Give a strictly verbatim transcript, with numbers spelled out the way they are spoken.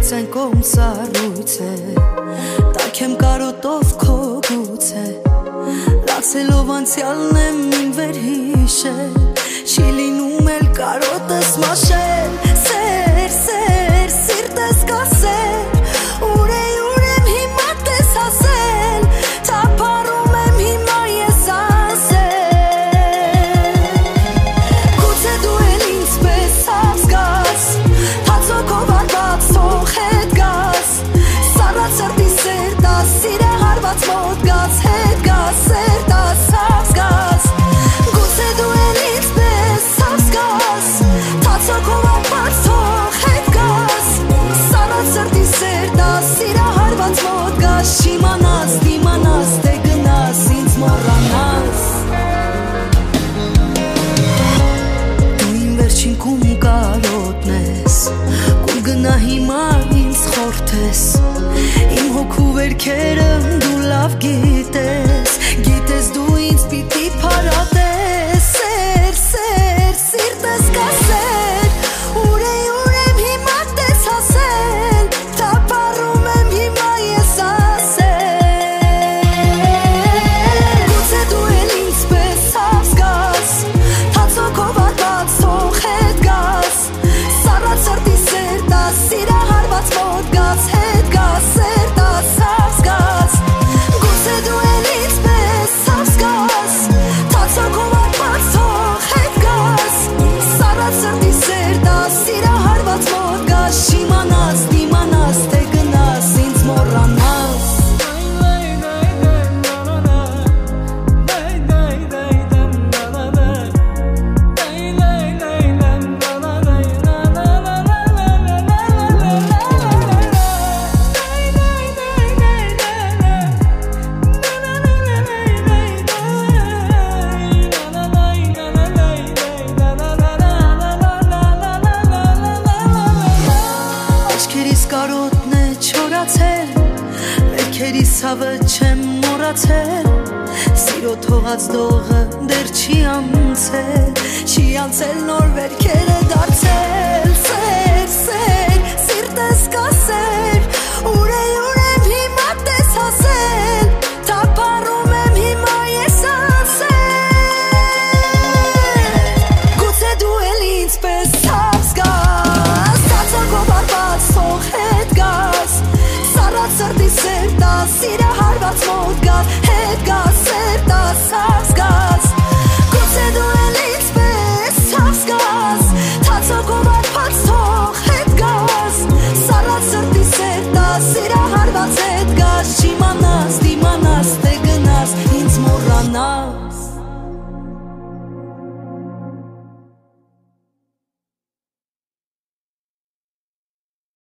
Բայց այն կոմսարույց է Տակ եմ կարոտով քո գուցե Լացելով անցյալն եմ իմ վերհիշել Չի լինում էլ կարոտս մաշել Սեր, սեր, սիրտս կասել Ուր է, ուր եմ հիմա տես հասել Թափառում եմ հիմա ես ասել Գուցե դու էլ ինձ պես հավզգաս Թացոքով արված թող հետ գաս Սառած սրտի սեր տաս Սիրը հարված մոտ գաս հետ գաս Սեր տաս հավզգաս Գուցե դու էլ ինձ պես հավզգաս Թացոքով արված թող հետ գաս Սառած սրտի սեր տաս Սիրը հարված մոտ գաս Չիմանաս, դիմանաս, թե գնաս Ինձ մոռանաս Դու իմ վերջին կում կարոտն ես Կում գնա հիմա ինձ խորթես Իմ հոգու վերքերը դու լավ գիտես Գիտես դու ինձ պիտի փարատես Սեր, սեր, սիրտս կասել Ուր է, ուր եմ հիմա տես հասել Թափառում եմ հիմա ես ասել Գուցե դու էլ ինձ պես հավզգաս Թացոքով արված թող հետ գաս Սառած սրտի սեր տաս Սիրը հարված մոտ գաս հետ գաս Սեր տաս հավզգաս Գուցե դու էլ ինձ պես հավզգաս Թացոքով արված թող հետ գաս Սառած սրտի սեր տաս Սիրը հարված մոտ գաս Չիմանաս, դիմանաս, թե գնաս Ինձ մոռանաս Աչքերիս կարոտն է չորացել Վերքերիս հավը չեմ մոռացել Սիրո թողած դողը դեռ չի անցել Չի անցել նոր վերքերը դարձել Սեր, սեր, սիրտս կասել Ուր է, ուր եմ հիմա տես հասել Թափառում եմ հիմա ես ասել Գուցե դու էլ ինձ պես հավզգաս Թացոքով արված թող հետ գաս Սառած սրտի սեր տաս Սիրը հարված մոտ գաս հետ գաս Սեր տաս հավզգաս Գուցե դու էլ ինձ պես հավզգաս Թացոքով արված թող հետ գաս Սառած սրտի սեր տաս Սիրը հարված հետ գաս Չիմանաս, դիմանաս, թե գնաս Ինձ մոռանաս